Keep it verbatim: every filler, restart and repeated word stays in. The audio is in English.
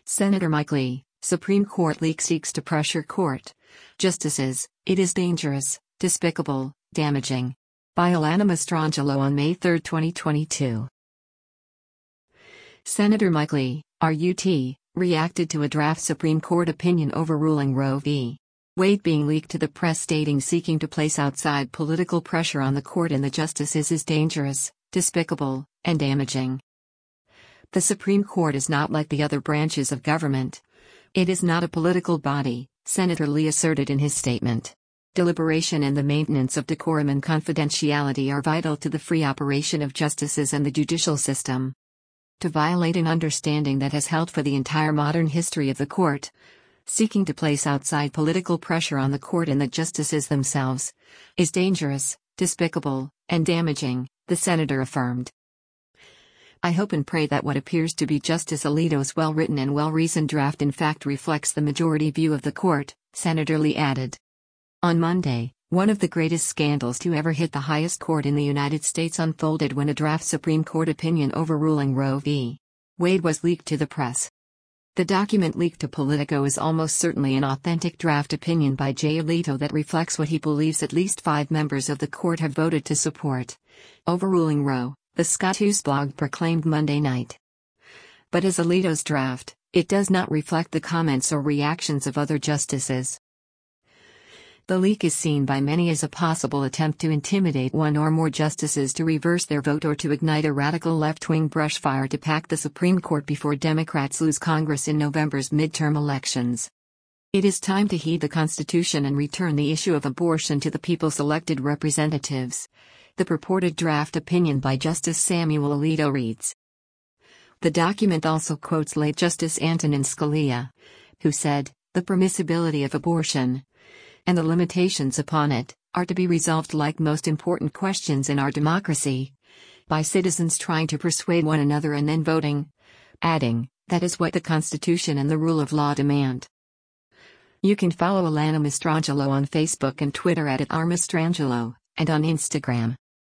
Senator Mike Lee, Supreme Court leak seeks to pressure court justices, it is dangerous, despicable, damaging. By Alanna Mastrangelo on May third, twenty twenty-two. Senator Mike Lee, R U T, reacted to a draft Supreme Court opinion overruling Roe v. Wade being leaked to the press, stating seeking to place outside political pressure on the court and the justices is dangerous, despicable, and damaging. The Supreme Court is not like the other branches of government. It is not a political body, Senator Lee asserted in his statement. Deliberation and the maintenance of decorum and confidentiality are vital to the free operation of justices and the judicial system. To violate an understanding that has held for the entire modern history of the court, seeking to place outside political pressure on the court and the justices themselves, is dangerous, despicable, and damaging, the senator affirmed. I hope and pray that what appears to be Justice Alito's well-written and well-reasoned draft in fact reflects the majority view of the court, Senator Lee added. On Monday, one of the greatest scandals to ever hit the highest court in the United States unfolded when a draft Supreme Court opinion overruling Roe v. Wade was leaked to the press. The document leaked to Politico is almost certainly an authentic draft opinion by Jay Alito that reflects what he believes at least five members of the court have voted to support. Overruling Roe, the Scott Hughes blog proclaimed Monday night. But as Alito's draft, it does not reflect the comments or reactions of other justices. The leak is seen by many as a possible attempt to intimidate one or more justices to reverse their vote or to ignite a radical left-wing brushfire to pack the Supreme Court before Democrats lose Congress in November's midterm elections. It is time to heed the Constitution and return the issue of abortion to the people's elected representatives. The purported draft opinion by Justice Samuel Alito reads. The document also quotes late Justice Antonin Scalia, who said, "The permissibility of abortion and the limitations upon it are to be resolved like most important questions in our democracy by citizens trying to persuade one another and then voting," adding, "That is what the Constitution and the rule of law demand." You can follow Alanna Mastrangelo on Facebook and Twitter at, at r mastrangelo, and on Instagram